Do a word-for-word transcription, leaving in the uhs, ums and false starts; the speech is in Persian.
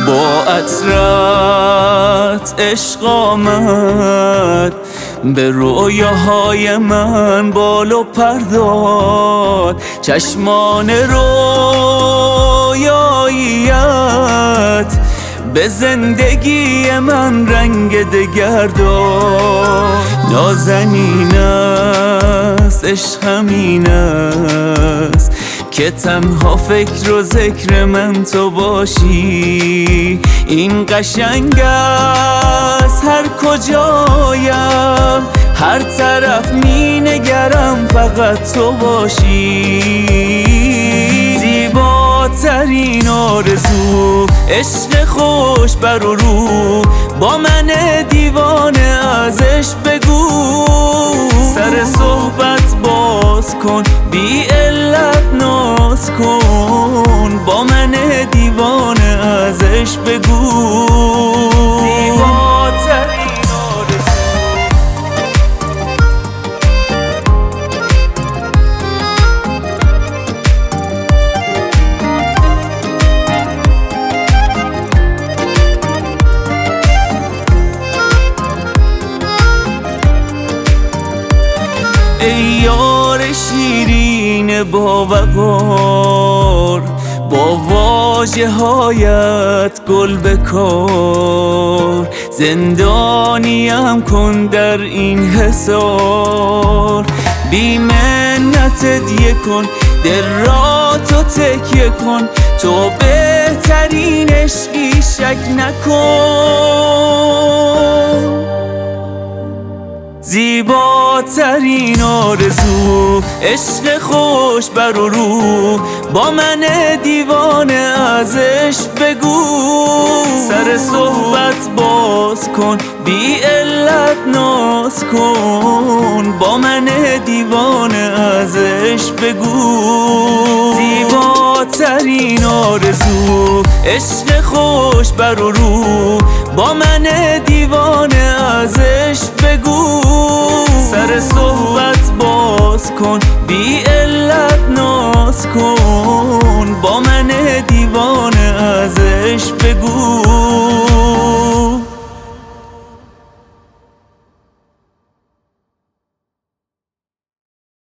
با عطرت عشق آمد، به رویاهای من بال و پر داد. چشمان رویاییت به زندگی من رنگ دگر داد. نازنین است عشق همین است که تنها فکر و ذکر من تو باشی. این قشنگ است هر کجایم، هر طرف می نگرم فقط تو باشی. زیباترین آرزو عشق خوش بر و رو، با من دیوانه ازش بگو. سر صحبت باز کن، بی علت ناز کن، با من دیوانه ازش بگو. زیباترین ای یار شیرین با وقار، با واژه هایت گل بکار. زندانیم کن در این حصار، بی منت هدیه کن، دل را تو تکیه کن. تو بهترین عشقی شک نکن. زیباترین آرزو عشق خوش بر و رو، با من دیوانه ازش بگو. سر صحبت باز کن، بی علت ناز کن، با من دیوانه ازش بگو. زیباترین آرزو عشق خوش بر و رو، با من دیوانه ازش بگو. سر صحبت باز کن، بی علت ناز کن، با من دیوانه ازش بگو.